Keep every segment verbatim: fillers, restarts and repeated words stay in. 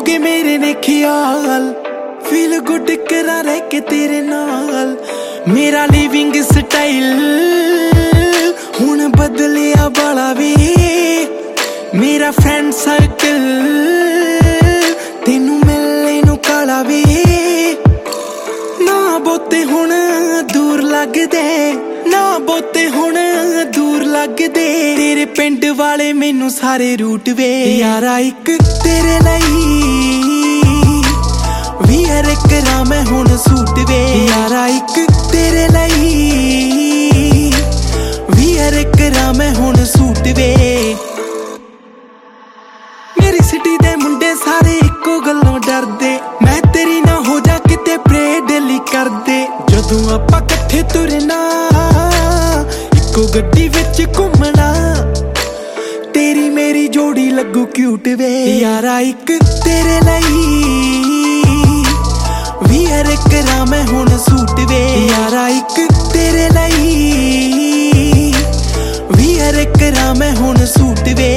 होगे मेरे ने ख्याल, फील गुड करा रह के तेरे नाल। मेरा लिविंग स्टाइल हुण बदलिया बाला वे, मेरा फ्रेंड सर्कल तेनू मिलने नू काला वे। ना बोते हुण दूर लगदे, ना बोते हुण दूर लगदे, तेरे पिंड वाले मैनू सारे रूट वे। यारा इक तेरे लई वीयर करा मैं हुण सूट वे। यारा इक तेरे लई वीयर करा मैं हुण सूट वे। मेरी सिटी दे मुंडे सारे इक्को गल्लों डरदे, मैं तेरी ना हो जा किते प्रे डेली करदे। जदों आपां कट्ठे तुरना इक्को गड्डी विच घुमना, तेरी मेरी जोड़ी लगू क्यूट वे। यारा इक तेरे लई वीयर करा मैं हुण सूट वे। यारा इक तेरे लई वीयर करा मैं हुण सूट वे।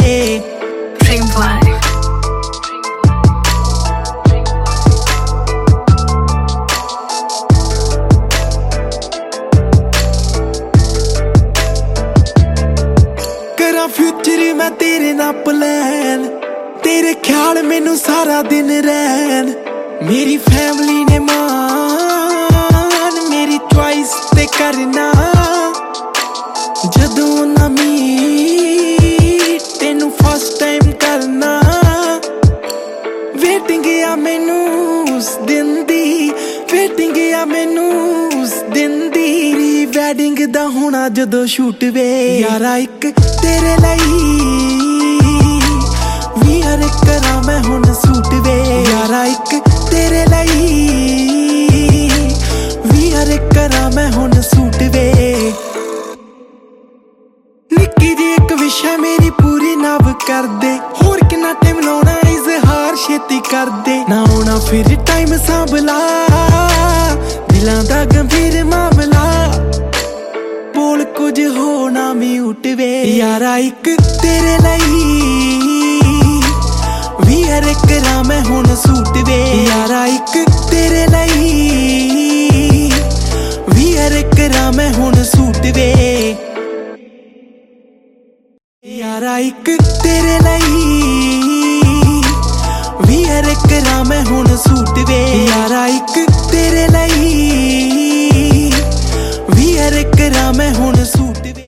करा फ्यूचर मैं तेरे नाल प्लान, तेरे ख्याल मैनू सारा दिन रहन। मेरी फैमिली ने मान मेरी चॉइस ते करना, जदों ना मीट तेनू फर्स्ट टाइम करना। वेटिंग आ मैनू उस दिन दी, वेटिंग आ मैनू उस दिन दी, री वैडिंग दा होना जदों शूट वे। यारा इक तेरे लई वीयर करा मैं हुण सूट वे। यारा इक तेरे लई वीयर करा मैं हुण सूट वे। निक्की जी इक विशा मेरी पूरी नव कर दे, होर किन्ना टाइम लाउणा इजहार छेती कर दे। ना आउणा फिर टाइम सांभला दिलां दा गंभीर मामला, बोल कुछ होना म्यूट वे। यारा इक तेरे लई वीयर करा मैं हुण सूट वे। यारा इक तेरे लई वीयर करा मैं हुण सूट वे। यारा इक तेरे लई वीयर करा मैं हुण सूट वे। यारा इक तेरे लई वीयर करा मैं हुण सूट वे।